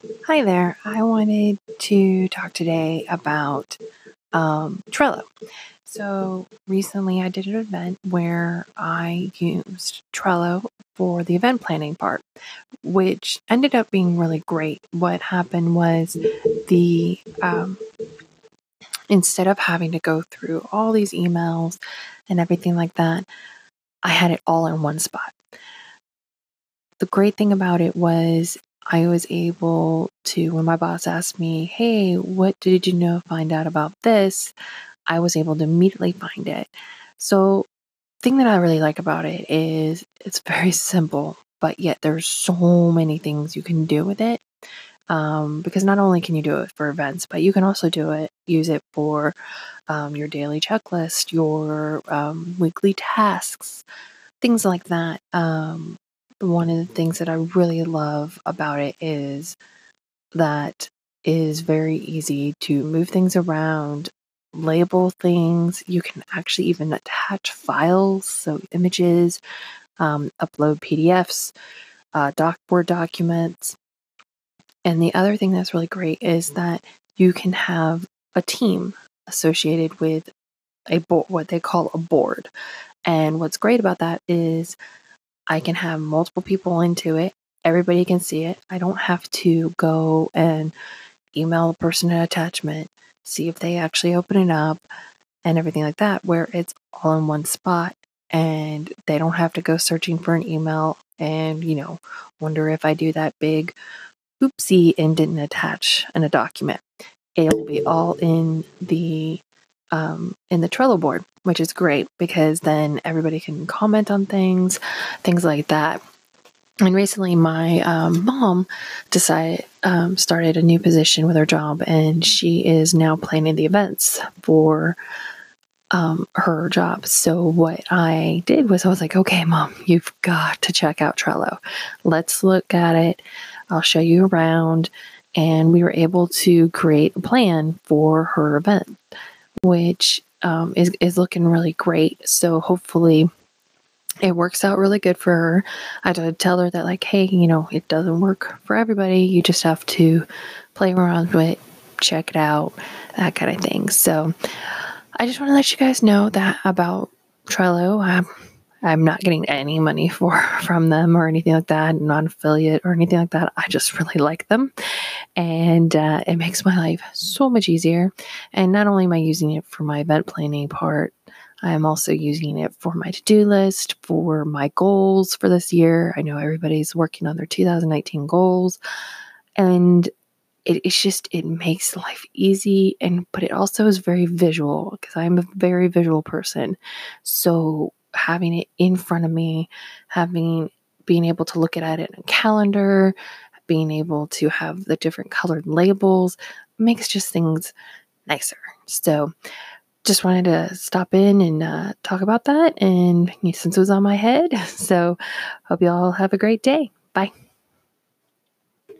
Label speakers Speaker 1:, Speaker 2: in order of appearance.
Speaker 1: Hi there. I wanted to talk today about Trello. So recently I did an event where I used Trello for the event planning part, which ended up being really great. What happened was the instead of having to go through all these emails and everything like that, I had it all in one spot. The great thing about it was I was able to, when my boss asked me, hey, what did you know, find out about this? I was able to immediately find it. So, thing that I really like about it is it's very simple, but yet there's so many things you can do with it. Because not only can you do it for events, but you can also use it for your daily checklist, your weekly tasks, things like that. One of the things that I really love about it is that it is very easy to move things around, label things. You can actually even attach files, so images, upload PDFs, Word documents. And the other thing that's really great is that you can have a team associated with what they call a board. And what's great about that is I can have multiple people into it. Everybody can see it. I don't have to go and email the person an attachment, see if they actually open it up and everything like that, where it's all in one spot and they don't have to go searching for an email and, wonder if I do that big oopsie and didn't attach in a document. It'll be all in the Trello board, which is great because then everybody can comment on things like that. And recently, my mom started a new position with her job, and she is now planning the events for her job. So what I did was I was like, okay, Mom, you've got to check out Trello. Let's look at it. I'll show you around. And we were able to create a plan for her event, which is looking really great. So hopefully it works out really good for her. I had to tell her that, like, hey, it doesn't work for everybody. You just have to play around with it, check it out, that kind of thing. So I just want to let you guys know that about Trello. I'm not getting any money from them or anything like that. I'm not an affiliate or anything like that. I just really like them, and it makes my life so much easier. And not only am I using it for my event planning part, I am also using it for my to-do list, for my goals for this year. I know everybody's working on their 2019 goals, and it makes life easy, but it also is very visual because I'm a very visual person. So having it in front of me, being able to look at it in a calendar, being able to have the different colored labels makes just things nicer. So just wanted to stop in and talk about that, and since it was on my head. So hope you all have a great day. Bye.